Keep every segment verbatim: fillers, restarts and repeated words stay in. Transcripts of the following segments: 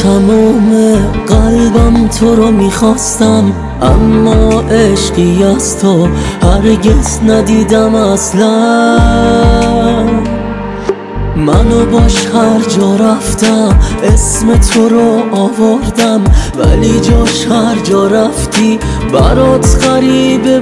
تموم قلبم تو رو میخواستم، اما عشقی از تو هرگز ندیدم اصلا. منو باش هر جا رفتم اسم تو رو آوردم، ولی جاش هر جا رفتی برات غریبه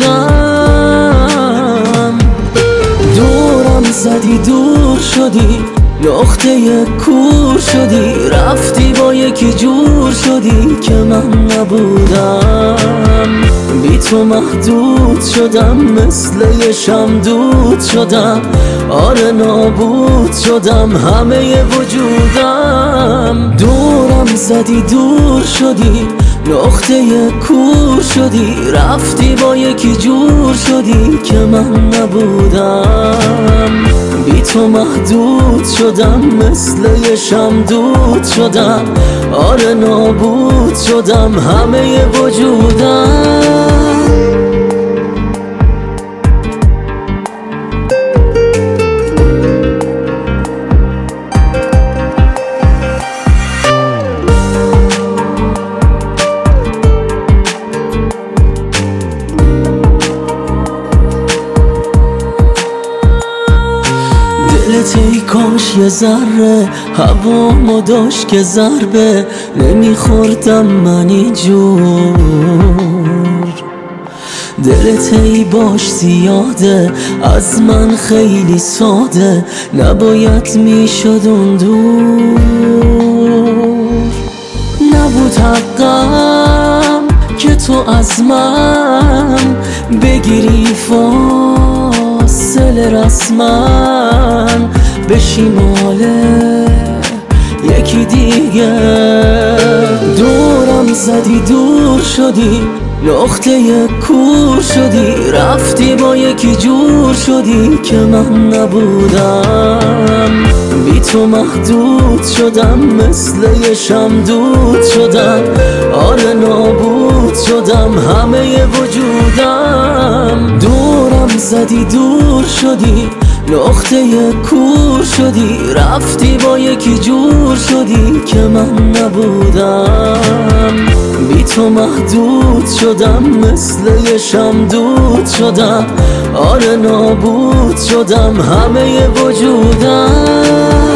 بودم. دورم زدی دور شدی، نقطه کور شدی، رفتی با یکی جور شدی که من نبودم. بی تو محدود شدم، مثل یه شمدود شدم، آره نابود شدم همه وجودم. دورم زدی دور شدی، نقطه کور شدی، رفتی با یکی جور شدی که من نبودم. بی تو محدود شدم، مثل یه شمدود شدم، آره نابود شدم همه وجودم. دلت ای کاش یه ذره هوامو داشت که ضربه نمیخوردم من اینجور. دلت ای باش زیاده، از من خیلی ساده، نباید میشد اون دور. نبود حقم که تو از من بگیری فاصله رسما، بشی مال یکی دیگه. دورم زدی دور شدی، نقطه کور شدی، رفتی با یکی جور شدی که من نبودم. بی تو محدود شدم، مثل یه شمدود شدم، آره نابود شدم همه وجودم. دورم زدی دور شدی، نقطه کور شدی، رفتی با یکی جور شدی که من نبودم. بی تو محدود شدم، مثل یه شمدود شدم، آره نابود شدم همه وجودم.